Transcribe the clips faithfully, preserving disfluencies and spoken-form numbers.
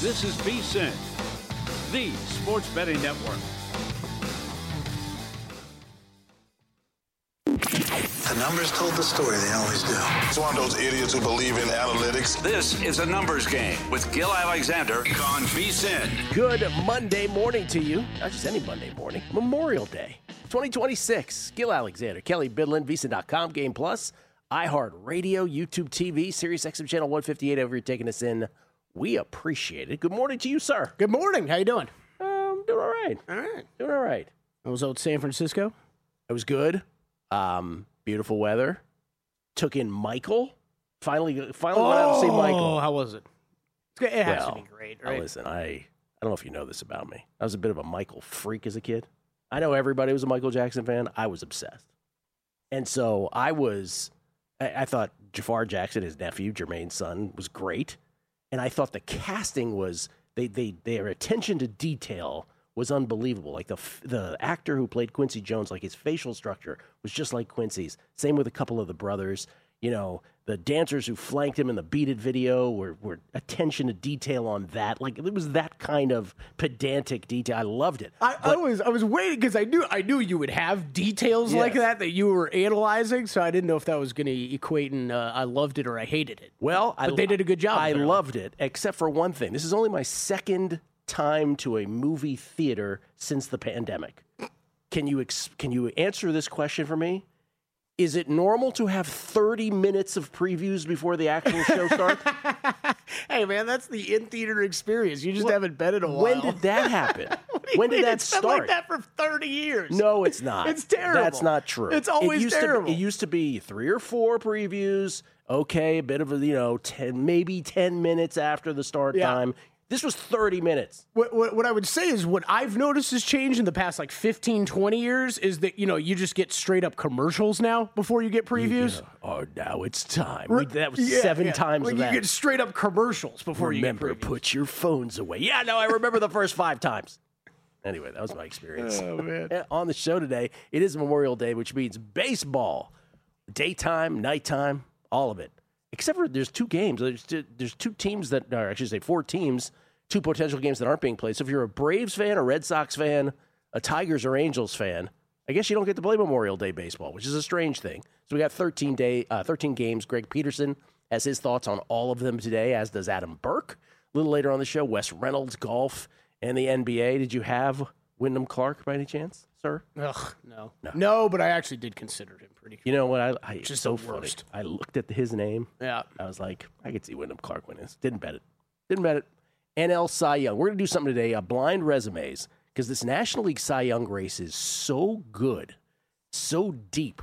This is VSiN, the Sports Betting Network. The numbers told the story, they always do. It's one of those idiots who believe in analytics. This is a numbers game with Gil Alexander on VSiN. Good Monday morning to you. Not just any Monday morning. Memorial Day, twenty twenty-six. Gil Alexander, Kelly Bidlin, V S I N dot com, Game Plus, iHeartRadio, YouTube T V, Sirius X M Channel one fifty-eight. Over here taking us in. We appreciate it. Good morning to you, sir. Good morning. How you doing? Um, doing all right. All right. Doing all right. I was out in San Francisco. It was good. Um, beautiful weather. Took in Michael. Finally, finally went out to see Michael. Oh, how was it? It's good. It has well, to be great, now right? listen, I, I don't know if you know this about me. I was a bit of a Michael freak as a kid. I know everybody was a Michael Jackson fan. I was obsessed. And so I was, I, I thought Jafar Jackson, his nephew, Jermaine's son, was great. And I thought the casting was, they, they their attention to detail was unbelievable. Like the the actor who played Quincy Jones, like his facial structure was just like Quincy's. Same with a couple of the brothers. You know, the dancers who flanked him in the Beat It video were, were attention to detail on that. Like it was that kind of pedantic detail. I loved it. I, But- I was I was waiting because I knew I knew you would have details Yes. like that that you were analyzing, so I didn't know if that was going to equate in uh, I loved it or I hated it. Well, I, But they did a good job, I apparently. loved it, except for one thing. This is only my second time to a movie theater since the pandemic. Can you ex- can you answer this question for me? Is it normal to have thirty minutes of previews before the actual show starts? Hey man, that's the in theater experience. You just haven't been in a while. When did that happen? What do you When did mean? that It's been start? like that for thirty years. No, it's not. It's terrible. That's not true. It's always it used terrible. To, it used to be three or four previews. Okay, a bit of a, you know, ten, maybe ten minutes after the start Yeah. time. This was thirty minutes. What, what what I would say is what I've noticed has changed in the past like fifteen, twenty years is that, you know, you just get straight up commercials now before you get previews. Yeah. Oh, now it's time. We, that was Yeah, seven yeah. times Like of you that. get straight up commercials before Remember, you get previews. put your phones away. Yeah, no, I remember the first five times. Anyway, that was my experience. Oh, man. And on the show today, it is Memorial Day, which means baseball, daytime, nighttime, all of it. Except for there's two games. There's two, there's two teams that, or I should say four teams, two potential games that aren't being played. So if you're a Braves fan, a Red Sox fan, a Tigers or Angels fan, I guess you don't get to play Memorial Day baseball, which is a strange thing. So we got thirteen day, uh, thirteen games. Greg Peterson has his thoughts on all of them today, as does Adam Burke. A little later on the show, Wes Reynolds, golf, and the N B A. Did you have Wyndham Clark by any chance, sir? Ugh, no. No. no. but I actually did consider him pretty You know what? I, I it's Just so the funny. worst. I looked at his name. Yeah. I was like, I could see Wyndham Clark winning this. Didn't bet it. Didn't bet it. N L Cy Young. We're going to do something today, uh, blind resumes, because this National League Cy Young race is so good, so deep.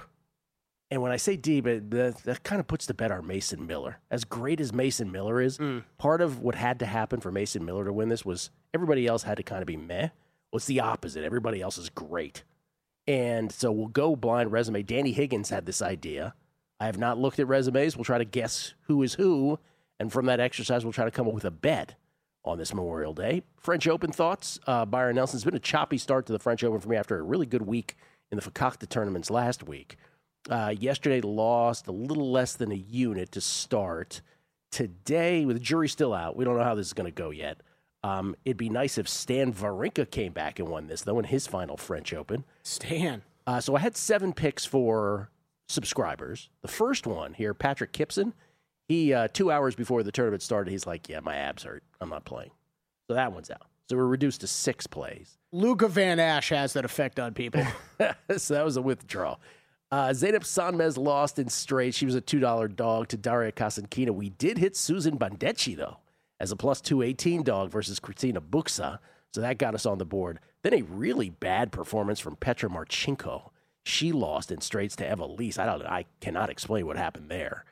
And when I say deep, it, that, that kind of puts to bed our Mason Miller. As great as Mason Miller is, part of what had to happen for Mason Miller to win this was everybody else had to kind of be meh. Well, it's the opposite. Everybody else is great. And so we'll go blind resume. Danny Higgins had this idea. I have not looked at resumes. We'll try to guess who is who. And from that exercise, we'll try to come up with a bet on this Memorial Day. French Open thoughts. Uh, Byron Nelson's been a choppy start to the French Open for me after a really good week in the Fakakta tournaments last week. Uh, yesterday lost a little less than a unit to start. Today, with the jury still out, we don't know how this is going to go yet. Um, it'd be nice if Stan Wawrinka came back and won this, though, in his final French Open. Stan. Uh, so I had seven picks for subscribers. The first one here, Patrick Kipson, he uh, two hours before the tournament started, he's like, yeah, my abs hurt. I'm not playing. So that one's out. So we're reduced to six plays. Luca Van Ash has that effect on people. So that was a withdrawal. Uh, Zeynep Sanmez lost in straight. She was a two dollar dog to Daria Kasatkina. We did hit Susan Bandecchi, though, as a plus two eighteen dog versus Kristina Buxa. So that got us on the board. Then a really bad performance from Petra Marchenko. She lost in straights to Eva Lise. I don't. I cannot explain what happened there.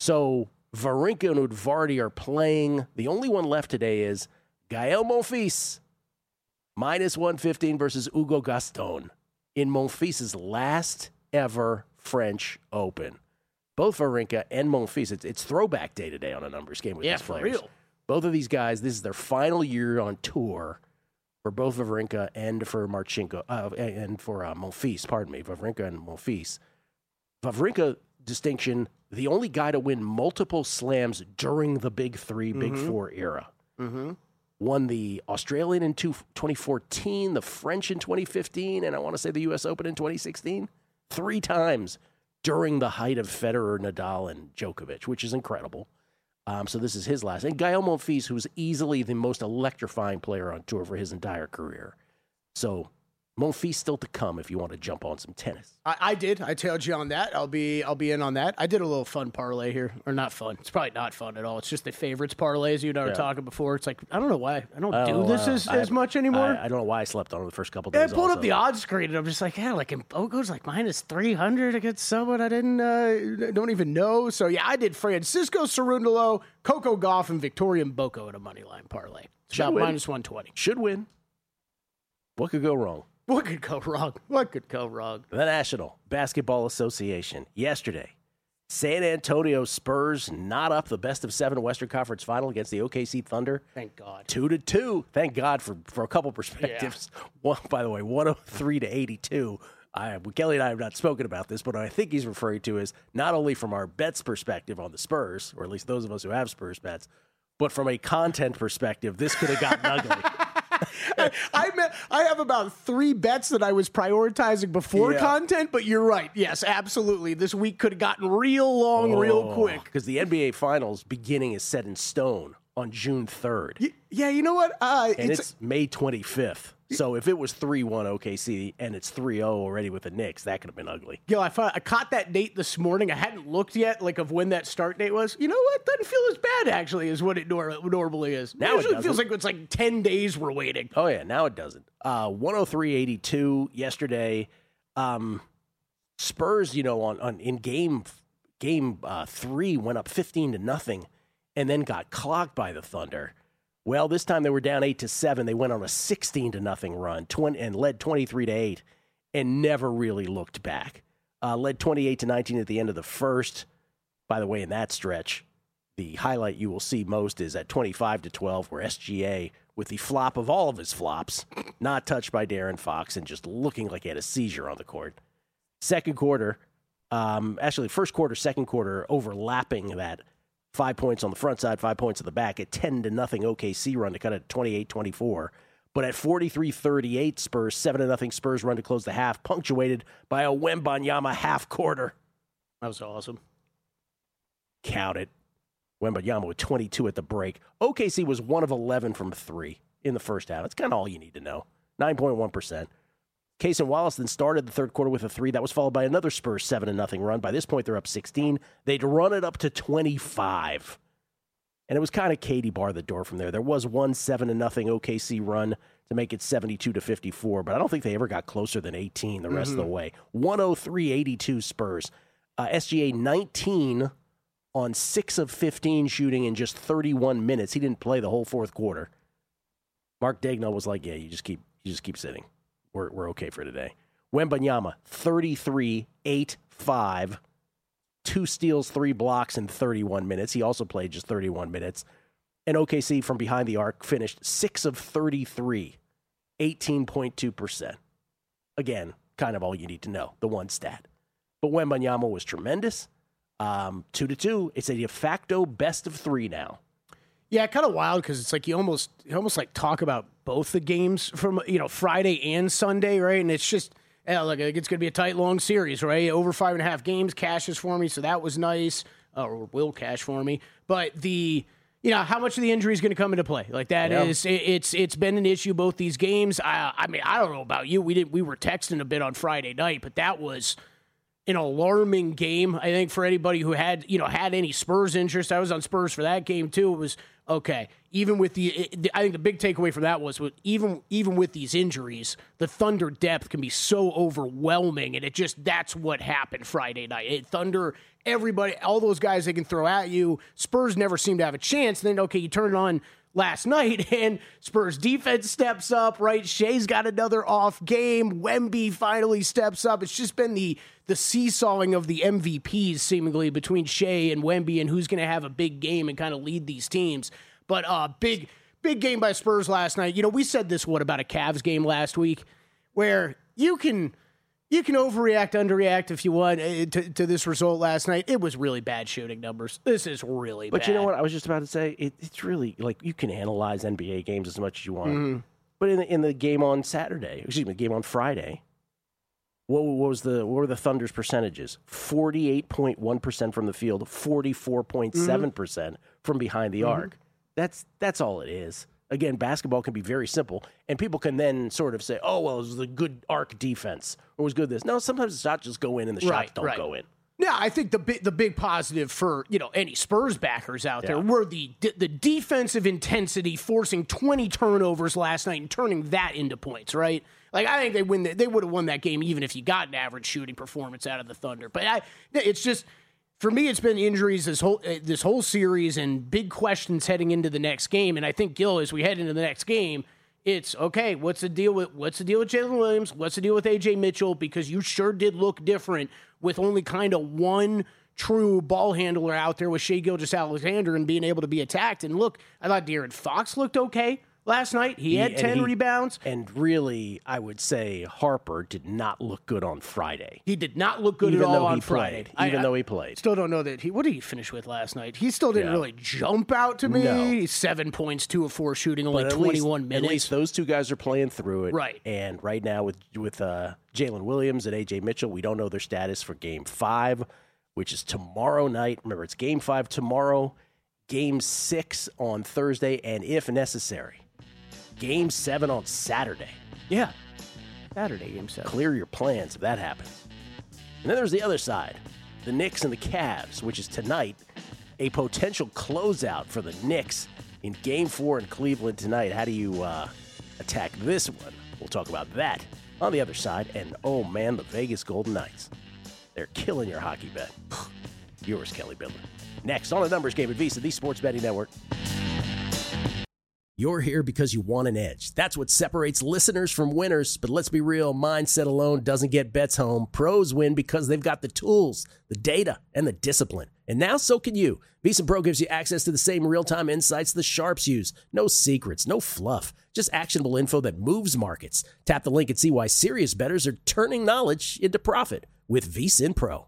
So Wawrinka and Udvardy are playing. The only one left today is Gael Monfils, minus one fifteen versus Hugo Gaston in Monfils' last ever French Open. Both Wawrinka and Monfils. It's, it's throwback day today on a numbers game with Yeah, these for players. real. Both of these guys, this is their final year on tour for both Wawrinka and for Marchenko, uh, and for uh, Monfils, pardon me, Wawrinka and Monfils. Wawrinka distinction, the only guy to win multiple slams during the Big Three, Big Mhm. Four era. Mm-hmm. won the Australian in twenty fourteen, the French in twenty fifteen, and I want to say the U S Open in twenty sixteen. Three times during the height of Federer, Nadal, and Djokovic, which is incredible. Um, so this is his last. And Gael Monfils, who's easily the most electrifying player on tour for his entire career. So Monfils still to come if you want to jump on some tennis. I, I did. I tailed you on that. I'll be I'll be in on that. I did a little fun parlay here. Or not fun. It's probably not fun at all. It's just the favorites parlays you and I were Yeah. talking before. It's like, I don't know why. I don't I do don't this know. as, I- as much anymore. I, I don't know why I slept on it the first couple Yeah, I days. pulled up also. the odds screen and I'm just like, yeah, like Mboko's like minus three hundred against someone I didn't, uh, don't even know. So yeah, I did Francisco Cerundolo, Coco Gauff, and Victoria Mboko in a money line parlay. It's Should about win. minus one twenty. Should win. What could go wrong? What could go wrong? What could go wrong? The National Basketball Association yesterday. San Antonio Spurs not up the best of seven Western Conference final against the O K C Thunder. Thank God. Two to two. Thank God for, for a couple perspectives. One, by the way, one oh three to eighty-two. I, Kelly and I have not spoken about this, but what I think he's referring to is not only from our bets perspective on the Spurs, or at least those of us who have Spurs bets, but from a content perspective, this could have gotten ugly. I, I, meant, I have about three bets that I was prioritizing before Yeah. content, but you're right. Yes, absolutely. This week could have gotten real long, real quick. Because the N B A Finals beginning is set in stone on June third. Y- Yeah, you know what? Uh, And it's, it's, May twenty-fifth. So if it was three one O K C and it's three oh already with the Knicks, that could have been ugly. Yo, I, found, I caught that date this morning. I hadn't looked yet, like of when that start date was. You know what? Doesn't feel as bad actually as what it nor- normally is. Now it usually doesn't. feels like it's like ten days we're waiting. Oh, yeah, now it doesn't. Uh, one oh three eighty-two yesterday. Um, Spurs, you know, on, on in game game uh, three went up fifteen to nothing and then got clocked by the Thunder. Well, this time they were down eight to seven. They went on a sixteen to nothing run twenty, and led twenty-three to eight and never really looked back. Uh, led twenty-eight to nineteen at the end of the first. By the way, in that stretch, the highlight you will see most is at twenty-five to twelve, where S G A, with the flop of all of his flops, not touched by De'Aaron Fox and just looking like he had a seizure on the court. Second quarter, um, actually first quarter, second quarter, overlapping that. Five points on the front side, five points on the back, at ten to nothing O K C run to cut it twenty-eight twenty-four. But at forty-three thirty-eight, Spurs, seven to nothing Spurs run to close the half, punctuated by a Wembanyama half quarter. That was awesome. Count it. Wembanyama with twenty-two at the break. O K C was one of eleven from three in the first half. That's kind of all you need to know. nine point one percent. Cason Wallace then started the third quarter with a three. That was followed by another Spurs seven to nothing run. By this point, they're up sixteen. They'd run it up to twenty-five. And it was kind of Katie bar the door from there. There was one seven to nothing O K C run to make it seventy-two to fifty-four, but I don't think they ever got closer than eighteen the rest mm-hmm. of the way. one oh three eighty-two Spurs. Uh, S G A nineteen on six of fifteen shooting in just thirty-one minutes. He didn't play the whole fourth quarter. Mark Daigneault was like, yeah, you just keep you just keep sitting. We're we're okay for today. Wembanyama, thirty-three, eight, five, two steals, three blocks in thirty-one minutes. He also played just thirty-one minutes. And O K C from behind the arc finished six of thirty-three, eighteen point two percent. Again, kind of all you need to know, the one stat. But Wembanyama was tremendous. Um, two to two. It's a de facto best of three now. Yeah, kind of wild because it's like you almost you almost like talk about both the games from you know Friday and Sunday, right? And it's just yeah, look, it's going to be a tight, long series, right? Over five and a half games cashes for me, so that was nice, uh, or will cash for me. But the you know how much of the injury is going to come into play? Like that yeah. is it, it's it's been an issue both these games. I, I mean, I don't know about you. We didn't we were texting a bit on Friday night, but that was an alarming game, I think, for anybody who had, you know, had any Spurs interest. I was on Spurs for that game too. It was okay. Even with the, I think the big takeaway from that was with even even with these injuries, the Thunder depth can be so overwhelming, and it just that's what happened Friday night. It, Thunder, everybody, all those guys they can throw at you. Spurs never seem to have a chance. Then okay, you turn it on last night, and Spurs defense steps up, right? Shea's got another off game. Wemby finally steps up. It's just been the the seesawing of the M V Ps seemingly between Shea and Wemby and who's going to have a big game and kind of lead these teams. But uh, big, big game by Spurs last night. You know, we said this, what, about a Cavs game last week, where you can You can overreact, underreact if you want uh, to, to this result last night. It was really bad shooting numbers. This is really but bad. But you know what? I was just about to say, it, it's really, like, you can analyze N B A games as much as you want. Mm-hmm. But in the, in the game on Saturday, excuse me, the game on Friday, what, what was the what were the Thunder's percentages? forty-eight point one percent from the field, forty-four point seven percent mm-hmm. from behind the mm-hmm. arc. That's that's all it is. Again, basketball can be very simple, and people can then sort of say, oh, well, it was a good arc defense, or it was good this. No, sometimes the shots just go in, and the shots right, don't right. go in. Yeah, I think the big, the big positive for, you know, any Spurs backers out yeah. there were the the defensive intensity, forcing twenty turnovers last night and turning that into points, right? Like, I think they win. The, they would have won that game even if you got an average shooting performance out of the Thunder. But I, it's just... For me, it's been injuries this whole uh, this whole series and big questions heading into the next game. And I think, Gil, as we head into the next game, it's okay. What's the deal with what's the deal with Jalen Williams? What's the deal with A J Mitchell? Because you sure did look different with only kind of one true ball handler out there with Shai Gilgeous-Alexander and being able to be attacked. And look, I thought De'Aaron Fox looked okay last night. He, he had ten he, rebounds. And really, I would say Harper did not look good on Friday. He did not look good even at all on he Friday. Played, even I, though he played. Still don't know that he. What did he finish with last night? He still didn't yeah. really jump out to me. No. Seven points, two of four shooting, only but twenty-one least, minutes. At least those two guys are playing through it. Right. And right now with with uh, Jalen Williams and A J Mitchell, we don't know their status for Game Five, which is tomorrow night. Remember, it's Game Five tomorrow, Game Six on Thursday, and if necessary, Game seven on Saturday. Yeah. Saturday, Game seven. Clear your plans if that happens. And then there's the other side, the Knicks and the Cavs, which is tonight, a potential closeout for the Knicks in Game four in Cleveland tonight. How do you uh, attack this one? We'll talk about that on the other side. And, oh, man, the Vegas Golden Knights. They're killing your hockey bet. Yours, Kelly Bidler. Next on the Numbers Game at VSiN, the Sports Betting Network. You're here because you want an edge. That's what separates listeners from winners. But let's be real, mindset alone doesn't get bets home. Pros win because they've got the tools, the data, and the discipline. And now so can you. VSiN Pro gives you access to the same real-time insights the sharps use. No secrets, no fluff, just actionable info that moves markets. Tap the link and see why serious bettors are turning knowledge into profit with VSiN Pro.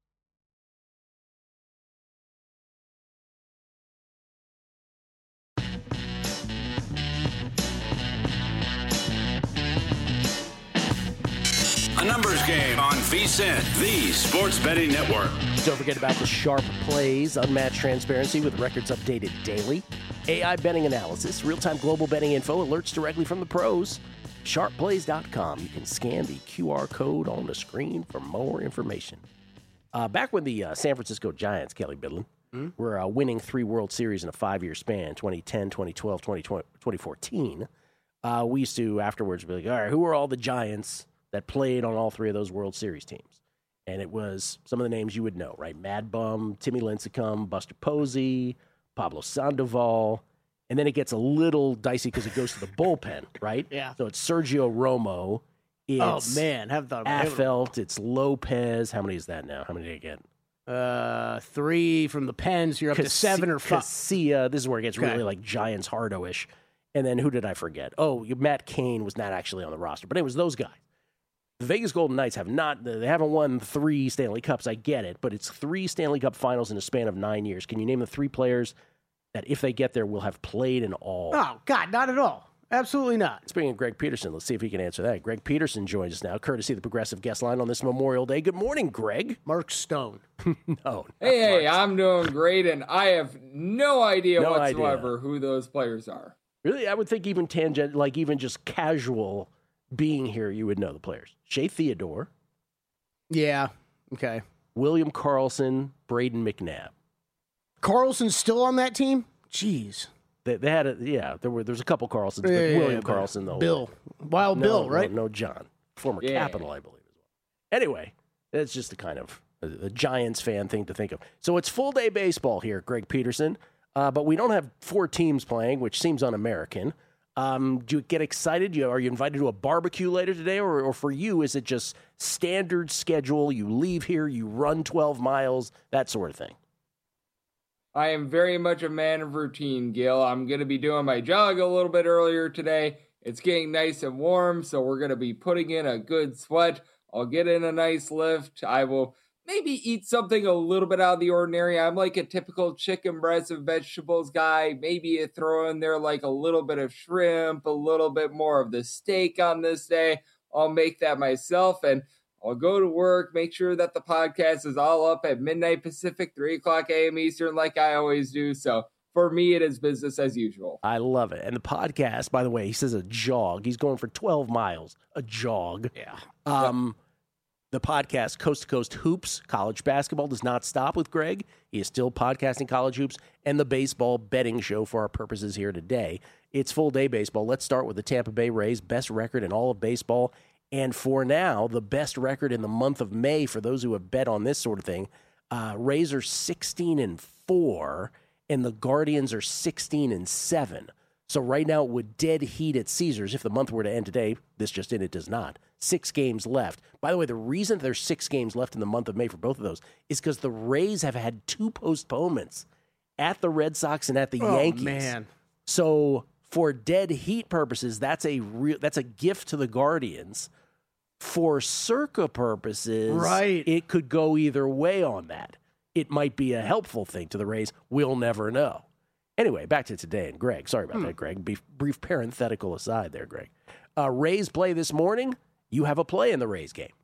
A numbers game on VSiN, the Sports Betting Network. Don't forget about the sharp plays, unmatched transparency with records updated daily, A I betting analysis, real-time global betting info, alerts directly from the pros. sharp plays dot com. You can scan the Q R code on the screen for more information. Uh, back when the uh, San Francisco Giants, Kelly Bidlin, mm-hmm. were uh, winning three World Series in a five-year span, twenty ten, twenty twelve, twenty fourteen, uh, we used to afterwards be like, all right, who are all the Giants that played on all three of those World Series teams? And it was some of the names you would know, right? Mad Bum, Timmy Lincecum, Buster Posey, Pablo Sandoval. And then it gets a little dicey because it goes to the bullpen, right? Yeah. So it's Sergio Romo. It's oh, man. Haven't thought about Affeldt. It's Lopez. How many is that now? How many did I get? Uh, three from the Pens. You're up Cas- to seven or five. Casilla. This is where it gets okay. really like Giants hardo-ish. And then who did I forget? Oh, Matt Cain was not actually on the roster. But it was those guys. The Vegas Golden Knights have not, they haven't won three Stanley Cups. I get it, but it's three Stanley Cup finals in a span of nine years. Can you name the three players that, if they get there, will have played in all? Oh, God, not at all. Absolutely not. Speaking of Greg Peterson, let's see if he can answer that. Greg Peterson joins us now, courtesy of the Progressive Guest Line on this Memorial Day. Good morning, Greg. Mark Stone. no. Hey, hey, I'm doing great, and I have no idea no whatsoever idea. who those players are. Really? I would think even tangent, like even just casual being here, you would know the players. Shea Theodore. Yeah. Okay. William Karlsson, Braden McNabb. Karlsson's still on that team? Jeez. They, they had a, yeah, there were, there's a couple Karlssons, but yeah, William yeah, Karlsson, though. Bill. Wild no, Bill, right? No, no, John. Former yeah. Capital, I believe, as well. Anyway, that's just the kind of a, a Giants fan thing to think of. So it's full day baseball here, Greg Peterson, uh, but we don't have four teams playing, which seems un-American. Um, do you get excited? You, are you invited to a barbecue later today, or, or for you, is it just standard schedule? You leave here, you run twelve miles, that sort of thing. I am very much a man of routine, Gil. I'm going to be doing my jog a little bit earlier today. It's getting nice and warm, so we're going to be putting in a good sweat. I'll get in a nice lift. I will maybe eat something a little bit out of the ordinary. I'm like a typical chicken breast and vegetables guy. Maybe you throw in there like a little bit of shrimp, a little bit more of the steak on this day. I'll make that myself, and I'll go to work, make sure that the podcast is all up at midnight Pacific, three o'clock a.m. Eastern, like I always do. So for me, it is business as usual. I love it. And the podcast, by the way, he says a jog. He's going for twelve miles, a jog. Yeah. Um, the podcast, Coast to Coast Hoops, college basketball does not stop with Greg. He is still podcasting college hoops, and the baseball betting show for our purposes here today. It's full day baseball. Let's start with the Tampa Bay Rays, best record in all of baseball. And for now, the best record in the month of May for those who have bet on this sort of thing. Uh, Rays are sixteen and four, and the Guardians are sixteen and seven. So right now, with dead heat at Caesars, if the month were to end today, this just in, it does not. Six games left. By the way, the reason there's six games left in the month of May for both of those is because the Rays have had two postponements at the Red Sox and at the Oh, Yankees. man. So for dead heat purposes, that's a real that's a gift to the Guardians. For Circa purposes, Right. it could go either way on that. It might be a helpful thing to the Rays. We'll never know. Anyway, back to today. And Greg, sorry about Hmm. that, Greg. Brief, brief parenthetical aside there, Greg. Uh, Rays play this morning. You have a play in the Rays game.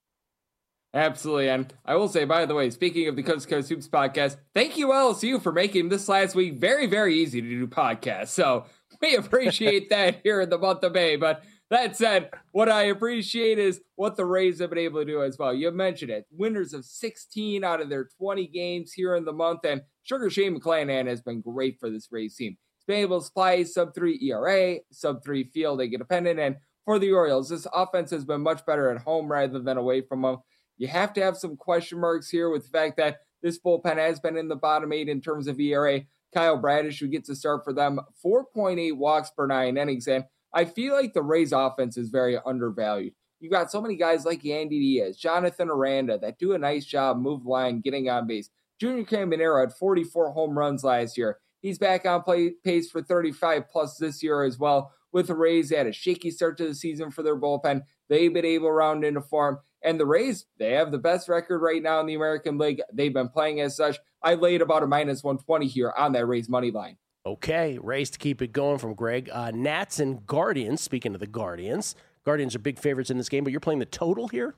Absolutely. And I will say, by the way, speaking of the Coast to Coast Hoops podcast, thank you, L S U, for making this last week very, very easy to do podcasts. So we appreciate that here in the month of May. But that said, what I appreciate is what the Rays have been able to do as well. You mentioned it. Winners of sixteen out of their twenty games here in the month. And Sugar Shane McClanahan has been great for this Rays team. He's been able to supply sub three E R A, sub three fielding independent. And for the Orioles, this offense has been much better at home rather than away from them. You have to have some question marks here with the fact that this bullpen has been in the bottom eight in terms of E R A. Kyle Bradish, who gets a start for them, four point eight walks per nine innings. And I feel like the Rays offense is very undervalued. You've got so many guys like Yandy Diaz, Jonathan Aranda that do a nice job, move line, getting on base. Junior Caminero had forty-four home runs last year. He's back on play, pace for thirty-five plus this year as well. With the Rays, they had a shaky start to the season for their bullpen. They've been able to round into form. And the Rays, they have the best record right now in the American League. They've been playing as such. I laid about a minus one twenty here on that Rays money line. Okay, Rays to keep it going from Greg. Uh, Nats and Guardians, speaking of the Guardians, Guardians are big favorites in this game, but you're playing the total here?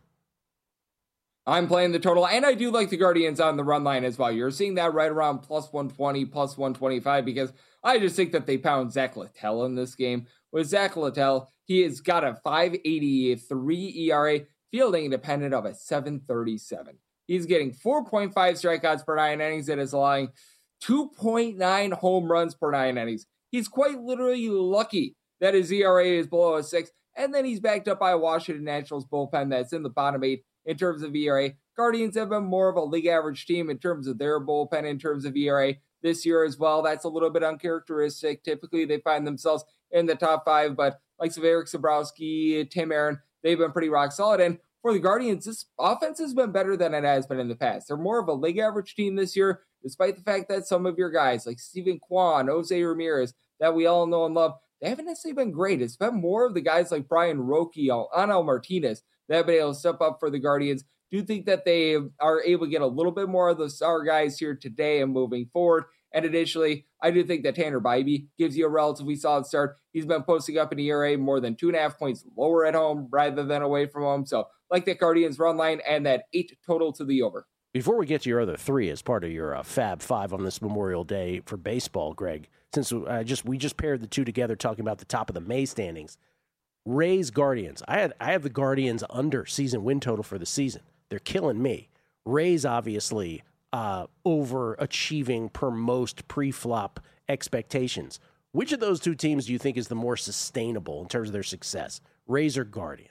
I'm playing the total, and I do like the Guardians on the run line as well. You're seeing that right around plus one twenty, plus one twenty-five, because I just think that they pound Zach Littell in this game. With Zach Littell, he has got a five eighty-three E R A, fielding independent of a seven thirty-seven. He's getting four point five strikeouts per nine innings and is allowing two point nine home runs per nine innings. He's quite literally lucky that his E R A is below a six, and then he's backed up by a Washington Nationals bullpen that's in the bottom eight in terms of E R A. Guardians have been more of a league average team in terms of their bullpen in terms of E R A this year as well. That's a little bit uncharacteristic. Typically, they find themselves in the top five, but like of Eric Sabrowski, Tim Aaron, they've been pretty rock solid. And for the Guardians, this offense has been better than it has been in the past. They're more of a league average team this year, despite the fact that some of your guys like Steven Kwan, Jose Ramirez, that we all know and love, they haven't necessarily been great. It's been more of the guys like Brian Roque, Anel Martinez, that have been able to step up for the Guardians. Do think that they are able to get a little bit more of the star guys here today and moving forward. And additionally, I do think that Tanner Bybee gives you a relatively solid start. He's been posting up an E R A more than two and a half points lower at home rather than away from home. So like that Guardians run line and that eight total to the over. Before we get to your other three as part of your uh, Fab Five on this Memorial Day for baseball, Greg, since uh, just we just paired the two together talking about the top of the May standings, Rays Guardians. I had I have the Guardians under season win total for the season. They're killing me. Rays obviously uh, overachieving per most pre-flop expectations. Which of those two teams do you think is the more sustainable in terms of their success? Rays or Guardians?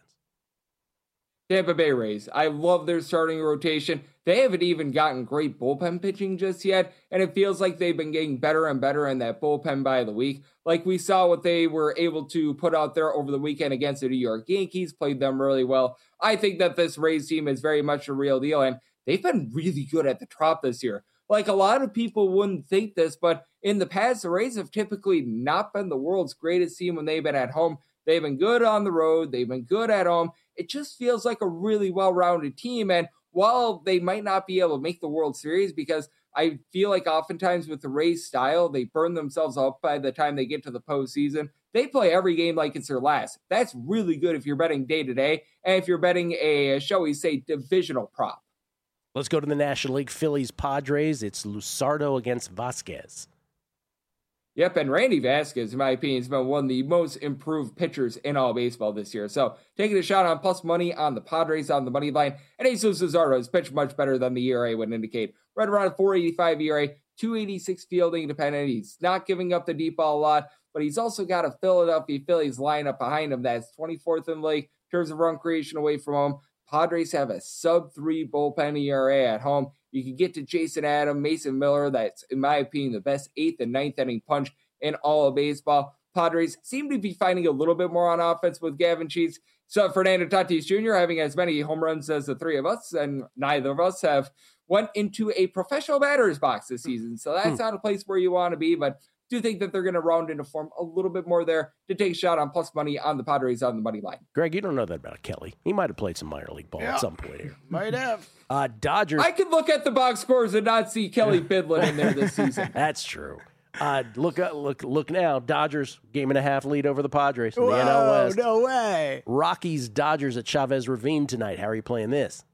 Tampa Bay Rays. I love their starting rotation. They haven't even gotten great bullpen pitching just yet, and it feels like they've been getting better and better in that bullpen by the week. Like we saw what they were able to put out there over the weekend against the New York Yankees, played them really well. I think that this Rays team is very much a real deal, and they've been really good at the Trop this year. Like, a lot of people wouldn't think this, but in the past, the Rays have typically not been the world's greatest team when they've been at home. They've been good on the road. They've been good at home. It just feels like a really well-rounded team. And while they might not be able to make the World Series, because I feel like oftentimes with the Rays style, they burn themselves up by the time they get to the postseason. They play every game like it's their last. That's really good if you're betting day-to-day and if you're betting a, shall we say, divisional prop. Let's go to the National League. Phillies Padres. It's Luzardo against Vasquez. Yep, and Randy Vasquez, in my opinion, has been one of the most improved pitchers in all baseball this year. So taking a shot on plus money on the Padres on the money line. And Jesus Luzardo has pitched much better than the E R A would indicate. Right around four eighty-five E R A, two eighty-six fielding dependent. He's not giving up the deep ball a lot, but he's also got a Philadelphia Phillies lineup behind him that's twenty-fourth in the league in terms of run creation away from home. Padres have a sub three bullpen E R A at home. You can get to Jason Adam, Mason Miller. That's, in my opinion, the best eighth and ninth inning punch in all of baseball. Padres seem to be finding a little bit more on offense with Gavin Sheets. So Fernando Tatis Junior having as many home runs as the three of us, and neither of us have went into a professional batter's box this season. So that's not a place where you want to be, but do think that they're going to round into form a little bit more there to take a shot on plus money on the Padres on the money line. Greg, you don't know that about Kelly. He might have played some minor league ball Yeah. at some point here. Might have. Uh, Dodgers. I could look at the box scores and not see Kelly Bidlin in there this season. That's true. Uh, look, uh, look, look now. Dodgers game and a half lead over the Padres in Whoa, the N L West. no way. Rockies Dodgers at Chavez Ravine tonight. How are you playing this?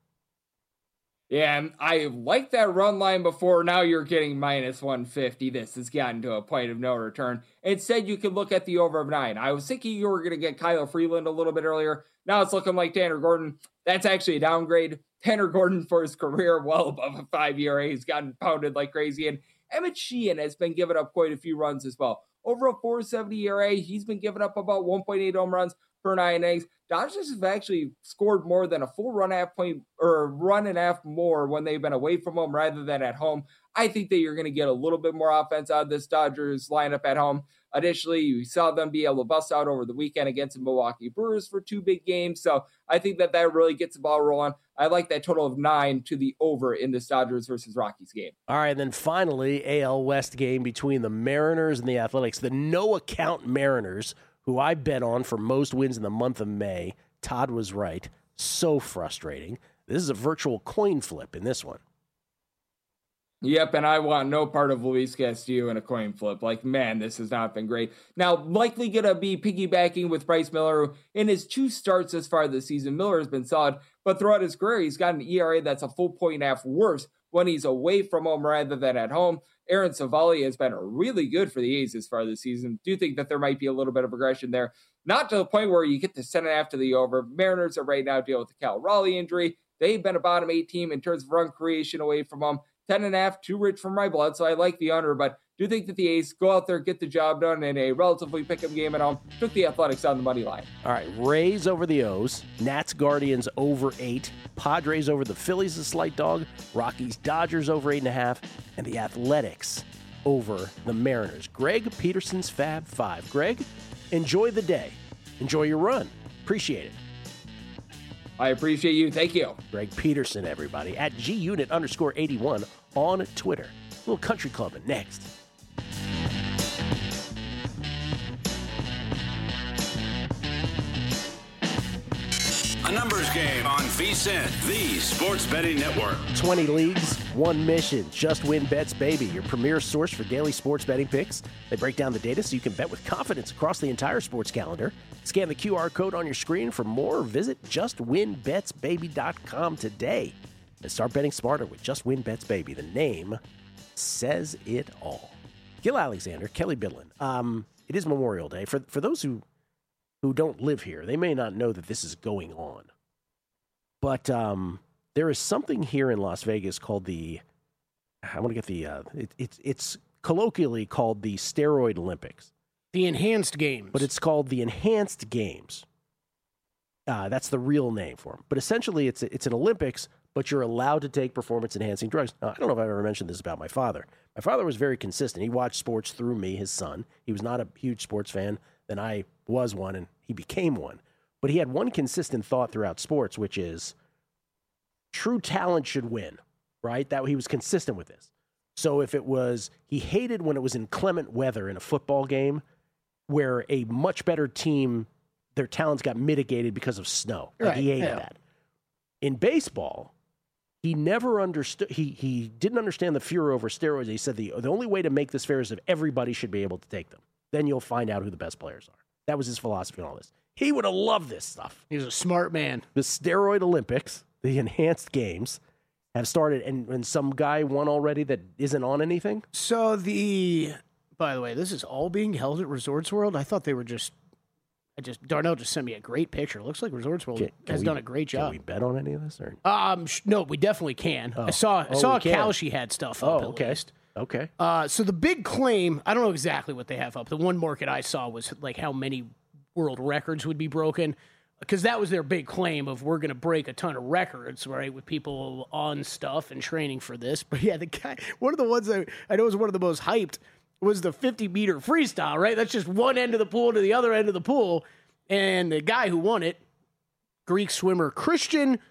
Yeah, and I liked that run line before. Now you're getting minus one fifty. This has gotten to a point of no return. Instead, you can look at the over of nine. I was thinking you were going to get Kyle Freeland a little bit earlier. Now it's looking like Tanner Gordon. That's actually a downgrade. Tanner Gordon, for his career, well above a five E R A. He's gotten pounded like crazy. And Emmett Sheehan has been giving up quite a few runs as well. Over a four seventy E R A, he's been giving up about one point eight home runs per nine innings. Dodgers have actually scored more than a full run half point or run and a half more when they've been away from home rather than at home. I think that you're going to get a little bit more offense out of this Dodgers lineup at home. Additionally, you saw them be able to bust out over the weekend against the Milwaukee Brewers for two big games. So I think that that really gets the ball rolling. I like that total of nine to the over in this Dodgers versus Rockies game. All right, and then finally, A L West game between the Mariners and the Athletics. The no-account Mariners, who I bet on for most wins in the month of May. Todd was right. So frustrating. This is a virtual coin flip in this one. Yep, and I want no part of Luis Castillo in a coin flip. Like, man, this has not been great. Now, likely going to be piggybacking with Bryce Miller. Who, in his two starts this far this season, Miller has been solid, but throughout his career, he's got an E R A that's a full point and a half worse when he's away from home rather than at home. Aaron Savali has been really good for the A's this far this season. Do think that there might be a little bit of aggression there. Not to the point where you get the ten and a half to the over. Mariners are right now dealing with the Cal Raleigh injury. They've been a bottom eight team in terms of run creation away from home. ten and a half, too rich for my blood, so I like the under, but do think that the A's go out there, get the job done in a relatively pick-up game at home. Took the Athletics on the money line. All right, Rays over the O's, Nats Guardians over eight, Padres over the Phillies, a slight dog, Rockies Dodgers over eight and a half, and the Athletics over the Mariners. Greg Peterson's Fab Five. Greg, enjoy the day. Enjoy your run. Appreciate it. I appreciate you. Thank you. Greg Peterson, everybody, at G-Unit underscore eighty-one on Twitter. A little country clubbing next. A numbers game on V S I N, the sports betting network. twenty leagues, one mission. Just Win Bets, baby. Your premier source for daily sports betting picks. They break down the data so you can bet with confidence across the entire sports calendar. Scan the Q R code on your screen for more. Visit just win bets baby dot com today. And start betting smarter with Just Win Bets, baby. The name says it all. Gil Alexander, Kelly Bidlin. Um, it is Memorial Day. For for those who who don't live here, they may not know that this is going on. But um, there is something here in Las Vegas called the, I want to get the, uh, it, it's it's colloquially called the Steroid Olympics. The enhanced games. But it's called the Enhanced Games. Uh, that's the real name for them. But essentially, it's it's an Olympics, but you're allowed to take performance-enhancing drugs. Now, I don't know if I've ever mentioned this about my father. My father was very consistent. He watched sports through me, his son. He was not a huge sports fan. Then I was one, and he became one. But he had one consistent thought throughout sports, which is true talent should win, right? That he was consistent with this. So if it was, he hated when it was inclement weather in a football game where a much better team their talents got mitigated because of snow. Like Right, he hated yeah. that. In baseball, he never understood. He he didn't understand the furor over steroids. He said the the only way to make this fair is if everybody should be able to take them. Then you'll find out who the best players are. That was his philosophy on all this. He would have loved this stuff. He's a smart man. The steroid Olympics, the enhanced games, have started, and, and some guy won already that isn't on anything. So the, by the way, this is all being held at Resorts World. I thought they were just, I just Darnell just sent me a great picture. It looks like Resorts World Can- can has we- done a great Can job. we bet on any of this? Or? Um, sh- no, we definitely can. I Oh. saw, I Oh, saw we a can. Kalshi had stuff up Oh, at okay. least. Okay. Uh, so the big claim, I don't know exactly what they have up. The one market I saw was like how many world records would be broken, because that was their big claim of we're going to break a ton of records, right, with people on stuff and training for this. But yeah, the guy, one of the ones that I know was one of the most hyped was the fifty meter freestyle, right? That's just one end of the pool to the other end of the pool. And the guy who won it, Greek swimmer Christian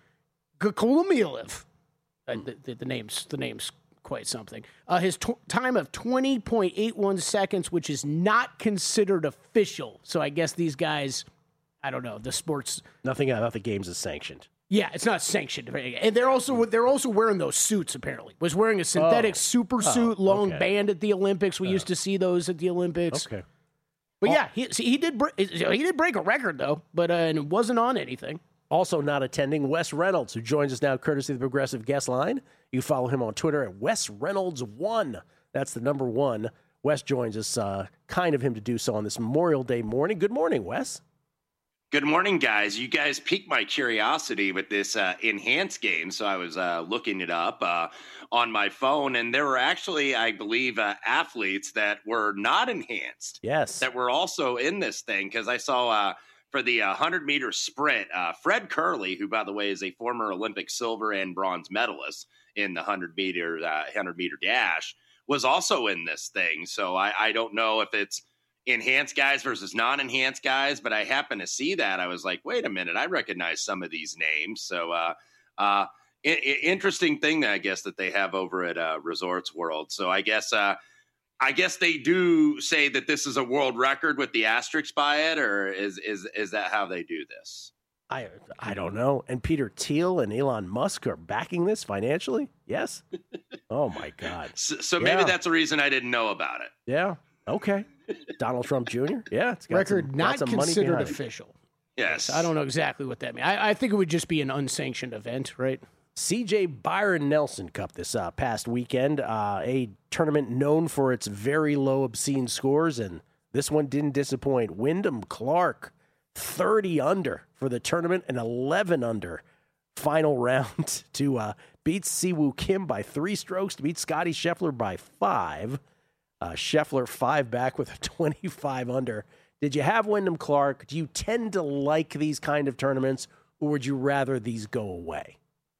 Gkulomiev. Uh, the, the, the name's the name's quite something. Uh, his t- time of twenty point eight one seconds, which is not considered official. So I guess these guys, I don't know, the sports. Nothing about the games is sanctioned. Yeah, it's not sanctioned, and they're also they're also wearing those suits. Apparently, was wearing a synthetic Oh. super suit, long okay. band at the Olympics. We used to see those at the Olympics. Okay. But yeah, he see, he did bre- he did break a record though, but uh, and it wasn't on anything. Also not attending, Wes Reynolds, who joins us now courtesy of the Progressive Guest Line. You follow him on Twitter at Wes Reynolds one. That's the number one. Wes joins us, uh, kind of him to do so on this Memorial Day morning. Good morning, Wes. Good morning, guys. You guys piqued my curiosity with this uh, enhanced game, so I was uh, looking it up uh, on my phone, and there were actually, I believe, uh, athletes that were not enhanced. Yes. That were also in this thing, because I saw uh, for the uh, one hundred meter sprint, uh, Fred Curley, who, by the way, is a former Olympic silver and bronze medalist in the one hundred meter, uh, one hundred meter dash, was also in this thing. So I, I don't know if it's enhanced guys versus non-enhanced guys, but I happened to see that. I was like, wait a minute, I recognize some of these names. So uh, uh, I- I- interesting thing, I guess, that they have over at uh, Resorts World. So I guess uh, I guess they do say that this is a world record with the asterisk by it, or is is is that how they do this? I I don't know. And Peter Thiel and Elon Musk are backing this financially? Yes? Oh, my God. So, so maybe Yeah. that's a reason I didn't know about it. Yeah. Okay. Donald Trump Junior Yeah. It's got Record some, got not some money considered behind it. official. Yes. I don't know exactly what that means. I, I think it would just be an unsanctioned event, right? C J Byron Nelson Cup this uh, past weekend, uh, a tournament known for its very low obscene scores, and this one didn't disappoint. Wyndham Clark, thirty under for the tournament and eleven under final round to uh, beat Siwoo Kim by three strokes, to beat Scotty Scheffler by five. Uh, Scheffler five back with a twenty-five under. Did you have Wyndham Clark? Do you tend to like these kind of tournaments, or would you rather these go away?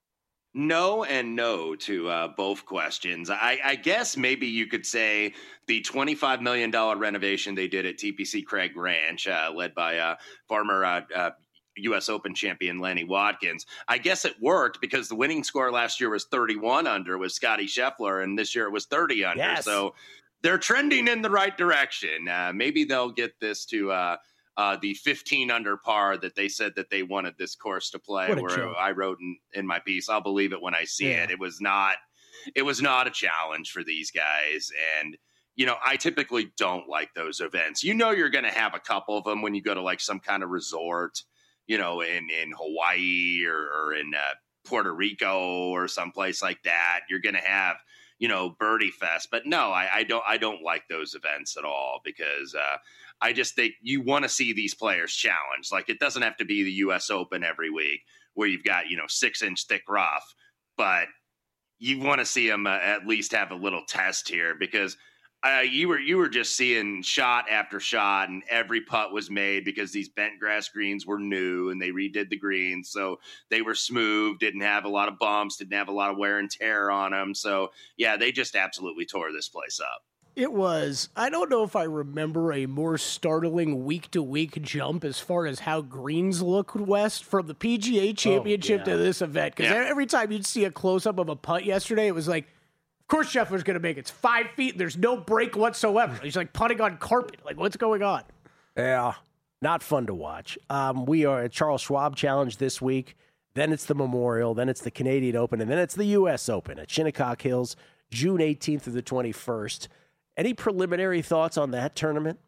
No and no to uh, both questions. I, I guess maybe you could say the twenty-five million dollars renovation they did at T P C Craig Ranch, uh, led by uh, former uh, uh, U S Open champion Lenny Watkins. I guess it worked because the winning score last year was thirty-one under with Scotty Scheffler, and this year it was thirty under. Yes. So they're trending in the right direction. Uh, maybe they'll get this to uh, uh, the fifteen under par that they said that they wanted this course to play. What a Where joke. I wrote in, in my piece, I'll believe it when I see Yeah. it. It was not, it was not a challenge for these guys. And, you know, I typically don't like those events. You know, you're going to have a couple of them when you go to like some kind of resort, you know, in, in Hawaii or, or in uh, Puerto Rico or someplace like that. You're going to have, you know, Birdie Fest. But no, I, I don't, I don't like those events at all because uh, I just think you want to see these players challenged. Like it doesn't have to be the U S Open every week where you've got, you know, six inch thick rough, but you want to see them uh, at least have a little test here because uh, you were you were just seeing shot after shot, and every putt was made because these bent grass greens were new and they redid the greens, so they were smooth, didn't have a lot of bumps, didn't have a lot of wear and tear on them. So yeah, they just absolutely tore this place up. It was, I don't know if I remember a more startling week-to-week jump as far as how greens look, West, from the P G A Championship yeah. to this event. Because Yeah. every time you'd see a close-up of a putt yesterday, it was like, of course Scheffler's going to make it. It's five feet. There's no break whatsoever. He's like putting on carpet. Like, what's going on? Yeah. Not fun to watch. Um, we are at Charles Schwab Challenge this week. Then it's the Memorial. Then it's the Canadian Open. And then it's the U S Open at Shinnecock Hills, June eighteenth through the twenty-first. Any preliminary thoughts on that tournament?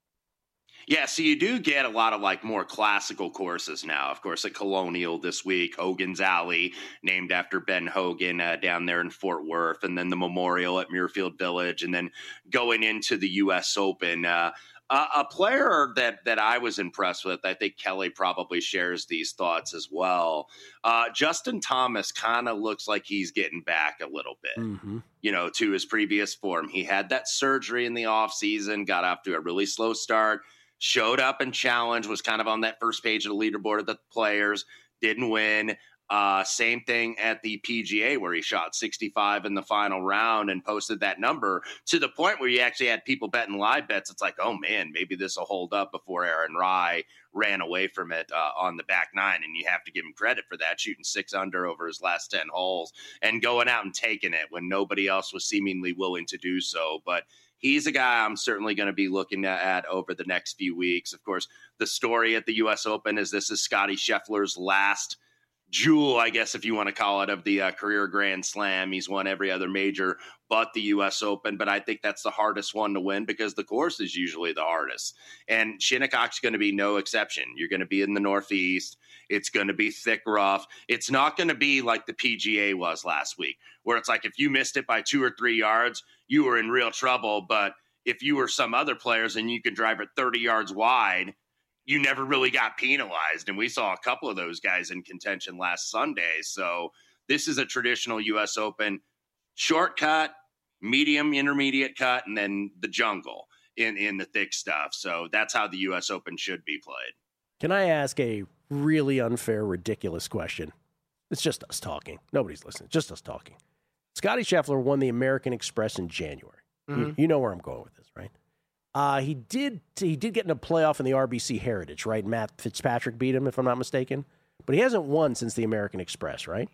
Yeah, so you do get a lot of like more classical courses now. Of course, at Colonial this week, Hogan's Alley, named after Ben Hogan uh, down there in Fort Worth, and then the Memorial at Muirfield Village, and then going into the U S Open. Uh, uh, a player that that I was impressed with, I think Kelly probably shares these thoughts as well. Uh, Justin Thomas kind of looks like he's getting back a little bit, mm-hmm. you know, to his previous form. He had that surgery in the offseason, got off to a really slow start. Showed up and challenged, was kind of on that first page of the leaderboard of the players, didn't win. Uh, same thing at the P G A where he shot sixty-five in the final round and posted that number to the point where you actually had people betting live bets. It's like, oh man, maybe this will hold up before Aaron Rai ran away from it uh, on the back nine. And you have to give him credit for that, shooting six under over his last ten holes and going out and taking it when nobody else was seemingly willing to do so. But he's a guy I'm certainly going to be looking at over the next few weeks. Of course, the story at the U S Open is this is Scottie Scheffler's last jewel, I guess, if you want to call it, of the uh, career Grand Slam. He's won every other major but the U S Open, but I think that's the hardest one to win because the course is usually the hardest. And Shinnecock's going to be no exception. You're going to be in the Northeast. It's going to be thick rough. It's not going to be like the P G A was last week, where it's like if you missed it by two or three yards, you were in real trouble. But if you were some other players and you could drive it thirty yards wide, you never really got penalized. And we saw a couple of those guys in contention last Sunday. So this is a traditional U S Open shortcut, medium, intermediate cut, and then the jungle in, in the thick stuff. So that's how the U S Open should be played. Can I ask a really unfair, ridiculous question? It's just us talking. Nobody's listening. Just us talking. Scottie Scheffler won the American Express in January. Mm-hmm. You, you know where I'm going with this, right? Uh, he did he did get in a playoff in the R B C Heritage, right? Matt Fitzpatrick beat him, if I'm not mistaken. But he hasn't won since the American Express, right?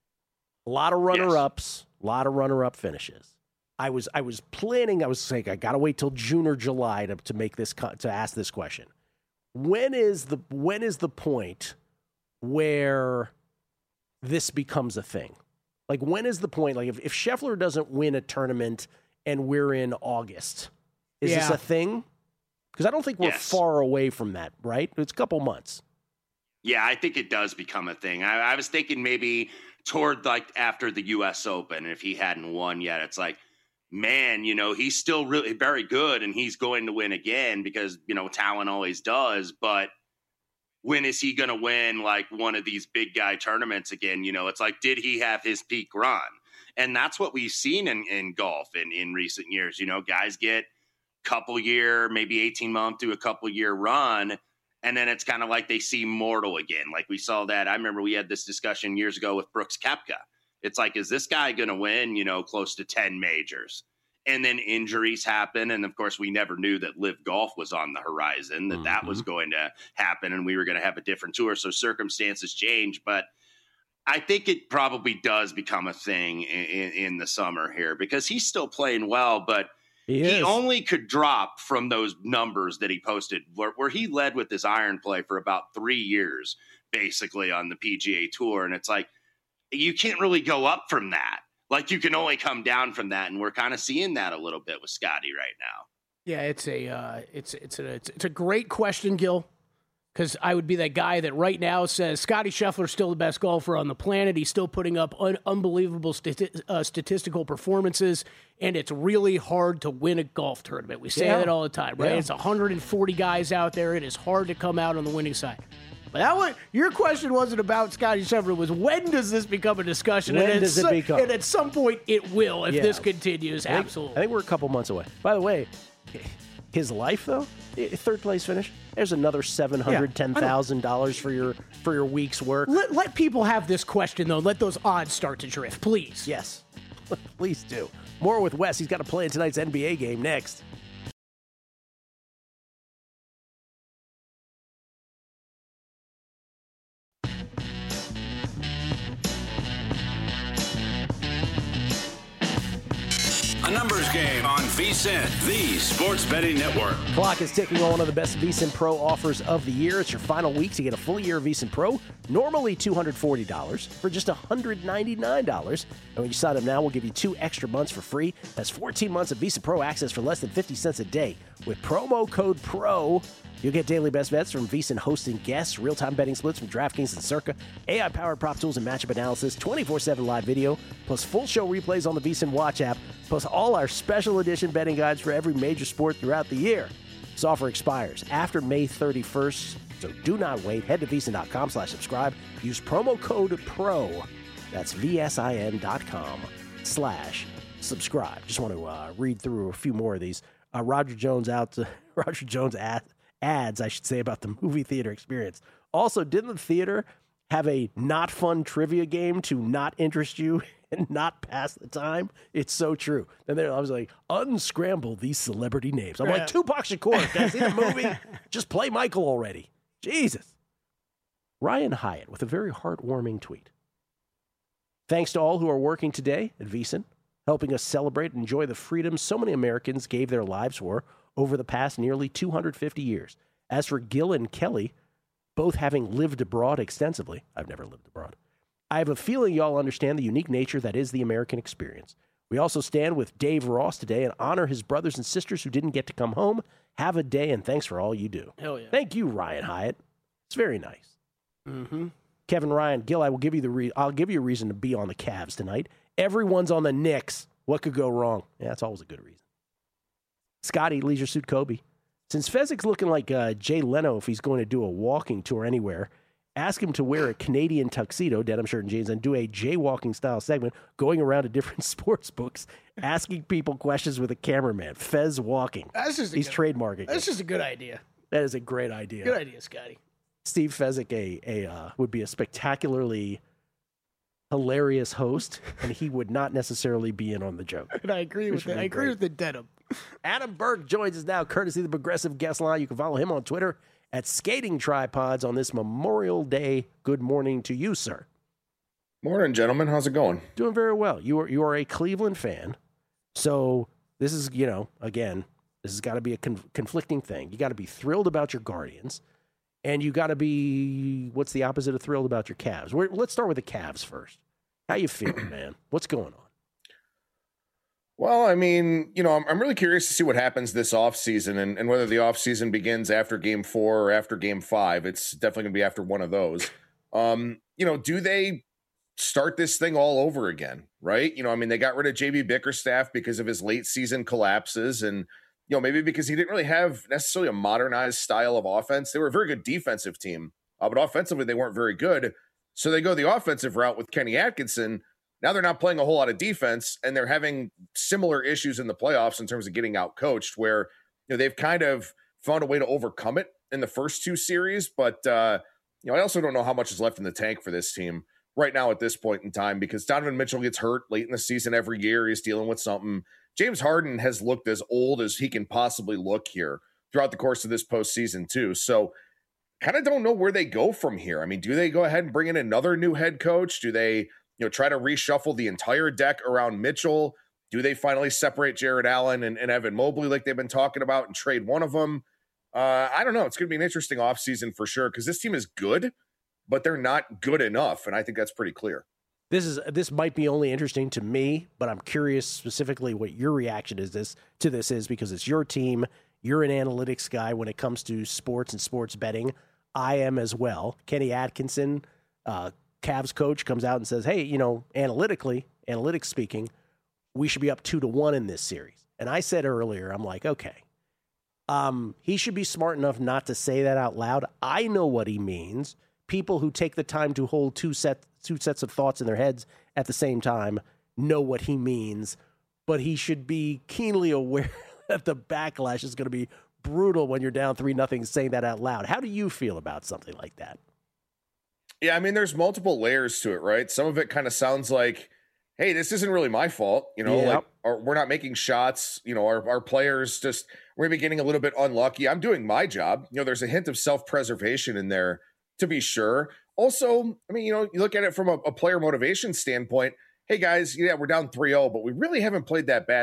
A lot of runner-ups, a yes. lot of runner-up finishes. I was I was planning, I was saying, I got to wait till June or July to, to make this to ask this question. When is the when is the point where this becomes a thing? Like, when is the point? Like, if, if Scheffler doesn't win a tournament and we're in August, is yeah. this a thing? Because I don't think we're yes. far away from that, right? It's a couple months. Yeah, I think it does become a thing. I, I was thinking maybe toward, like, after the U S Open, if he hadn't won yet, it's like, man, you know, he's still really very good and he's going to win again because, you know, talent always does. But when is he going to win, like, one of these big guy tournaments again? You know, it's like, did he have his peak run? And that's what we've seen in, in golf in, in recent years. You know, guys get couple year, maybe eighteen month to a couple year run. And then it's kind of like they seem mortal again. Like we saw that. I remember we had this discussion years ago with Brooks Koepka. It's like, is this guy going to win, you know, close to ten majors? And then injuries happen. And of course, we never knew that Live Golf was on the horizon, that mm-hmm. that was going to happen and we were going to have a different tour. So circumstances change. But I think it probably does become a thing in, in, in the summer here because he's still playing well, but He, he only could drop from those numbers that he posted where, where he led with his iron play for about three years, basically on the P G A Tour. And it's like, you can't really go up from that. Like you can only come down from that. And we're kind of seeing that a little bit with Scottie right now. Yeah, it's a, uh, it's, it's a, it's, it's a great question, Gil. Because I would be that guy that right now says Scottie Scheffler's still the best golfer on the planet. He's still putting up un- unbelievable stati- uh, statistical performances, and it's really hard to win a golf tournament. We say yeah. that all the time, right? Yeah. It's one hundred forty guys out there. It is hard to come out on the winning side. But that was, your question wasn't about Scottie Scheffler. It was when does this become a discussion? When and does it so, become? And at some point it will if yeah. this continues. I think, Absolutely. I think we're a couple months away. By the way, his life, though, third place finish, there's another seven hundred ten thousand dollars for your for your week's work. Let, let people have this question, though. Let those odds start to drift, please. Yes, please do. More with Wes. He's got to play in tonight's N B A game next. A numbers game on VSiN, the sports betting network. Clock is ticking on one of the best VSiN Pro offers of the year. It's your final week to get a full year of VSiN Pro, normally two hundred forty dollars, for just one hundred ninety-nine dollars. And when you sign up now, we'll give you two extra months for free. That's fourteen months of VSiN Pro access for less than fifty cents a day. With promo code PRO, you'll get daily best bets from VSiN hosting guests, real-time betting splits from DraftKings and Circa, A I-powered prop tools and matchup analysis, twenty-four seven live video, plus full show replays on the VSiN Watch app, plus all our special edition betting guides for every major sport throughout the year. This offer expires after May thirty-first, so do not wait. Head to VSiN.com slash subscribe. Use promo code PRO. That's V-S-I-N dot com slash subscribe. Just want to uh, read through a few more of these. Uh, Roger Jones out to, Roger Jones ad, ads, I should say, about the movie theater experience. Also, didn't the theater have a not fun trivia game to not interest you and not pass the time? It's so true. And then I was like, unscramble these celebrity names. I'm like, Tupac Shakur, can I see the movie? Just play Michael already. Jesus. Ryan Hyatt with a very heartwarming tweet. Thanks to all who are working today at VSiN, helping us celebrate and enjoy the freedoms so many Americans gave their lives for over the past nearly two hundred fifty years. As for Gil and Kelly, both having lived abroad extensively, I've never lived abroad, I have a feeling y'all understand the unique nature that is the American experience. We also stand with Dave Ross today and honor his brothers and sisters who didn't get to come home. Have a day, and thanks for all you do. Hell yeah. Thank you, Ryan Hyatt. It's very nice. Mm-hmm. Kevin Ryan, Gil, I will give you the re- I'll give you a reason to be on the Cavs tonight. Everyone's on the Knicks. What could go wrong? Yeah, that's always a good reason. Scotty, Leisure Suit Kobe. Since Fezzik's looking like uh, Jay Leno if he's going to do a walking tour anywhere, ask him to wear a Canadian tuxedo, denim shirt and jeans, and do a jaywalking style segment going around to different sports books, asking people questions with a cameraman. Fez walking. That's just He's good, trademarking. That's it. just a good idea. That is a great idea. Good idea, Scotty. Steve Fezzik a, a, uh, would be a spectacularly hilarious host, and he would not necessarily be in on the joke. And I agree with would the, be I agree great. with the denim. Adam Burke joins us now, courtesy of the Progressive Guest Line. You can follow him on Twitter at Skating Tripods on this Memorial Day. Good morning to you, sir. Morning, gentlemen. How's it going? Doing very well. You are you are a Cleveland fan, so this is, you know, again, this has got to be a con- conflicting thing. You got to be thrilled about your Guardians, and you got to be, what's the opposite of thrilled about your Cavs? We're, let's start with the Cavs first. How you feeling, man? What's going on? Well, I mean, you know, I'm, I'm really curious to see what happens this offseason and, and whether the offseason begins after game four or after game five. It's definitely going to be after one of those. Um, you know, do they start this thing all over again, right? You know, I mean, they got rid of J B Bickerstaff because of his late season collapses and, you know, maybe because he didn't really have necessarily a modernized style of offense. They were a very good defensive team, uh, but offensively they weren't very good. So they go the offensive route with Kenny Atkinson. Now they're not playing a whole lot of defense, and they're having similar issues in the playoffs in terms of getting out coached, where, you know, they've kind of found a way to overcome it in the first two series. But, uh, you know, I also don't know how much is left in the tank for this team right now at this point in time, because Donovan Mitchell gets hurt late in the season every year. He's dealing with something. James Harden has looked as old as he can possibly look here throughout the course of this postseason too. So kind of don't know where they go from here. I mean, do they go ahead and bring in another new head coach? Do they, you know, try to reshuffle the entire deck around Mitchell? Do they finally separate Jared Allen and, and Evan Mobley like they've been talking about and trade one of them? Uh, I don't know. It's going to be an interesting offseason for sure, because this team is good, but they're not good enough, and I think that's pretty clear. This is this might be only interesting to me, but I'm curious specifically what your reaction is this to this is, because it's your team. You're an analytics guy when it comes to sports and sports betting. I am as well. Kenny Atkinson, uh, Cavs coach, comes out and says, hey, you know, analytically, analytics speaking, we should be up two to one in this series. And I said earlier, I'm like, okay, um, he should be smart enough not to say that out loud. I know what he means. People who take the time to hold two set two sets of thoughts in their heads at the same time know what he means, but he should be keenly aware that the backlash is going to be brutal when you're down three nothing saying that out loud. How do you feel about something like that? Yeah, I mean, there's multiple layers to it, right? Some of it kind of sounds like, hey, this isn't really my fault. You know, Yep. like our, we're not making shots. You know, our, our players just, we're maybe getting a little bit unlucky. I'm doing my job. You know, there's a hint of self-preservation in there, to be sure. Also, I mean, you know, you look at it from a, a player motivation standpoint. Hey, guys, yeah, we're down three oh, but we really haven't played that badly.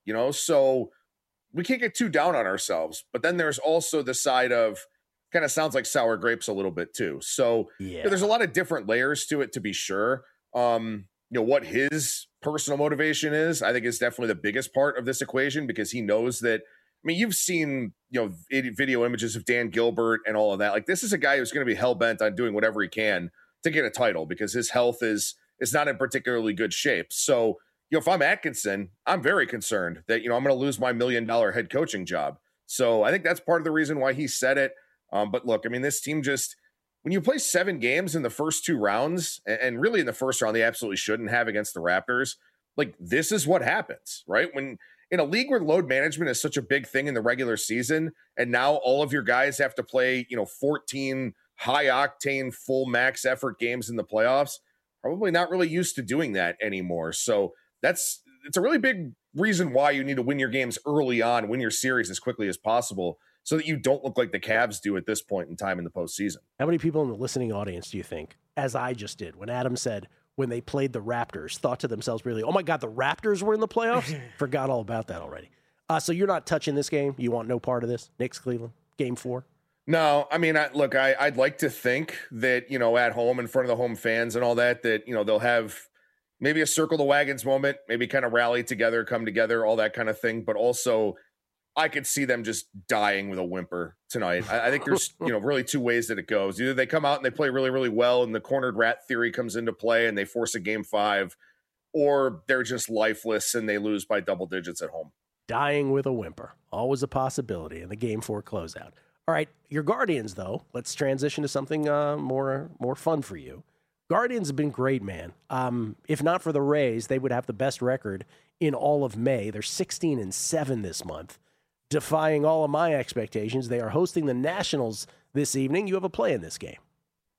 you know, so we can't get too down on ourselves. But then there's also the side of kind of sounds like sour grapes a little bit too. So Yeah. you know, there's a lot of different layers to it, to be sure. Um, you know, what his personal motivation is, I think is definitely the biggest part of this equation, because he knows that, I mean, you've seen, you know, video images of Dan Gilbert and all of that. Like, this is a guy who's going to be hell-bent on doing whatever he can to get a title, because his health is is not in particularly good shape. So, you know, if I'm Atkinson, I'm very concerned that, you know, I'm going to lose my million dollar head coaching job. So I think that's part of the reason why he said it. Um, but look, I mean, this team just, when you play seven games in the first two rounds, and really in the first round, they absolutely shouldn't have against the Raptors. Like, this is what happens, right? When in a league where load management is such a big thing in the regular season, and now all of your guys have to play, you know, fourteen high octane, full max effort games in the playoffs, probably not really used to doing that anymore. So that's, it's a really big reason why you need to win your games early on, win your series as quickly as possible, so that you don't look like the Cavs do at this point in time in the postseason. How many people in the listening audience do you think, as I just did, when Adam said, when they played the Raptors, thought to themselves, really, oh my God, the Raptors were in the playoffs? Forgot all about that already. Uh, so you're not touching this game? You want no part of this? Knicks, Cleveland, game four? No, I mean, I, look, I, I'd like to think that, you know, at home in front of the home fans and all that, that, you know, they'll have maybe a circle the wagons moment, maybe kind of rally together, come together, all that kind of thing. But also, I could see them just dying with a whimper tonight. I, I think there's, you know, really two ways that it goes. Either they come out and they play really, really well, and the cornered rat theory comes into play and they force a game five, or they're just lifeless and they lose by double digits at home. Dying with a whimper. Always a possibility in the game four closeout. All right, your Guardians, though. Let's transition to something uh, more more fun for you. Guardians have been great, man. Um, if not for the Rays, they would have the best record in all of May. They're sixteen and seven this month, defying all of my expectations. They are hosting the Nationals this evening. You have a play in this game.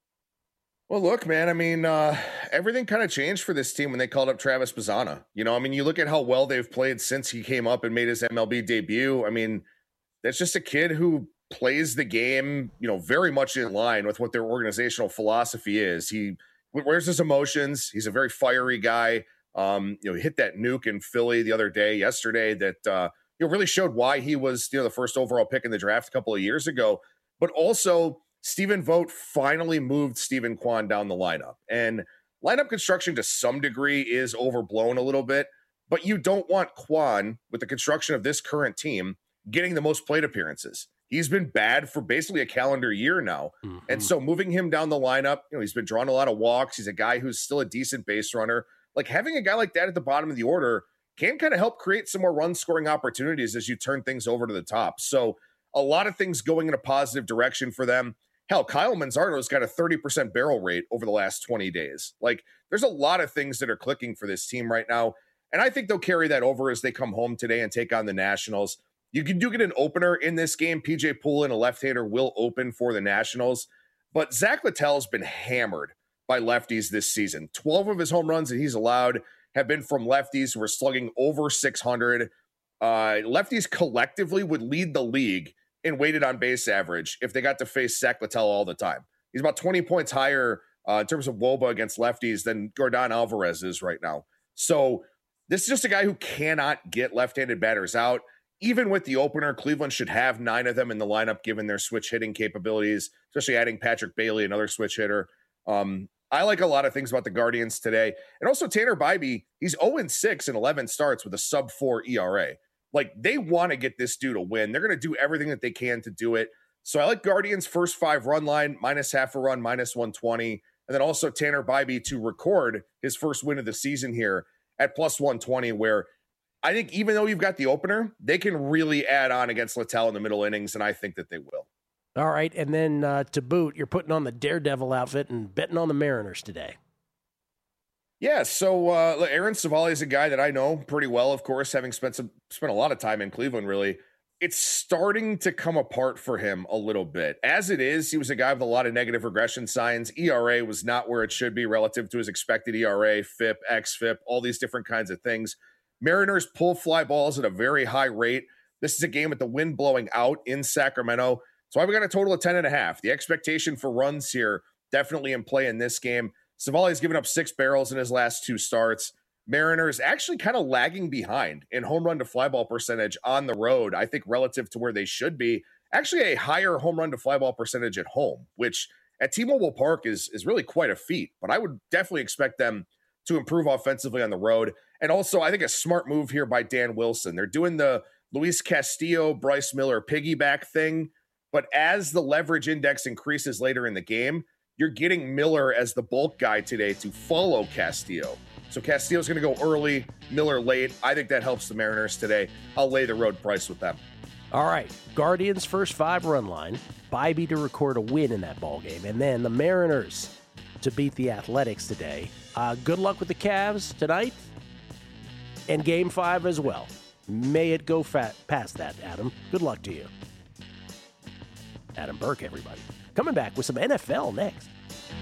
Well, look, man, I mean, uh, everything kind of changed for this team when they called up Travis Bazzana. You know, I mean, you look at how well they've played since he came up and made his M L B debut. I mean, that's just a kid who plays the game, you know, very much in line with what their organizational philosophy is. He wears his emotions. He's a very fiery guy. Um, you know, he hit that nuke in Philly the other day, yesterday, that, uh, you know, really showed why he was, you know, the first overall pick in the draft a couple of years ago. But also, Stephen Vogt finally moved Stephen Kwan down the lineup. And lineup construction to some degree is overblown a little bit, but you don't want Kwan, with the construction of this current team, getting the most plate appearances. He's been bad for basically a calendar year now. Mm-hmm. And so moving him down the lineup, you know, he's been drawing a lot of walks. He's a guy who's still a decent base runner. Like, having a guy like that at the bottom of the order can kind of help create some more run scoring opportunities as you turn things over to the top. So a lot of things going in a positive direction for them. Hell, Kyle Manzardo's got a thirty percent barrel rate over the last twenty days. Like, there's a lot of things that are clicking for this team right now. And I think they'll carry that over as they come home today and take on the Nationals. You can do get an opener in this game. P J Poulin, a left-hander, will open for the Nationals. But Zach Littell's been hammered by lefties this season. twelve of his home runs that he's allowed have been from lefties who are slugging over six hundred. Uh, lefties collectively would lead the league in weighted on base average if they got to face Zach Littell all the time. He's about twenty points higher uh, in terms of W O B A against lefties than Yordan Alvarez is right now. So this is just a guy who cannot get left-handed batters out. Even with the opener, Cleveland should have nine of them in the lineup given their switch hitting capabilities, especially adding Patrick Bailey, another switch hitter. Um, I like a lot of things about the Guardians today. And also Tanner Bybee, he's oh and six in eleven starts with a sub four E R A. Like, they want to get this dude a win. They're going to do everything that they can to do it. So I like Guardians' first five run line, minus half a run, minus one twenty. And then also Tanner Bybee to record his first win of the season here at plus one twenty, where I think even though you've got the opener, they can really add on against Littell in the middle innings, and I think that they will. All right, and then uh, to boot, you're putting on the Daredevil outfit and betting on the Mariners today. Yeah, so uh, Aaron Civale is a guy that I know pretty well, of course, having spent some spent a lot of time in Cleveland, really. It's starting to come apart for him a little bit. As it is, he was a guy with a lot of negative regression signs. E R A was not where it should be relative to his expected E R A, F I P, X F I P, all these different kinds of things. Mariners pull fly balls at a very high rate. This is a game with the wind blowing out in Sacramento. So I've got a total of ten and a half. The expectation for runs here definitely in play in this game. Civale's given up six barrels in his last two starts. Mariners actually kind of lagging behind in home run to fly ball percentage on the road, I think relative to where they should be. Actually a higher home run to fly ball percentage at home, which at T-Mobile Park is, is really quite a feat. But I would definitely expect them to improve offensively on the road. And also, I think a smart move here by Dan Wilson. They're doing the Luis Castillo, Bryce Miller piggyback thing. But as the leverage index increases later in the game, you're getting Miller as the bulk guy today to follow Castillo. So Castillo's going to go early, Miller late. I think that helps the Mariners today. I'll lay the road price with them. All right, Guardians first five run line, Bybee to record a win in that ball game, and then the Mariners to beat the Athletics today. Uh, good luck with the Cavs tonight and game five as well. May it go fat past that, Adam. Good luck to you. Adam Burke, everybody. Coming back with some N F L next.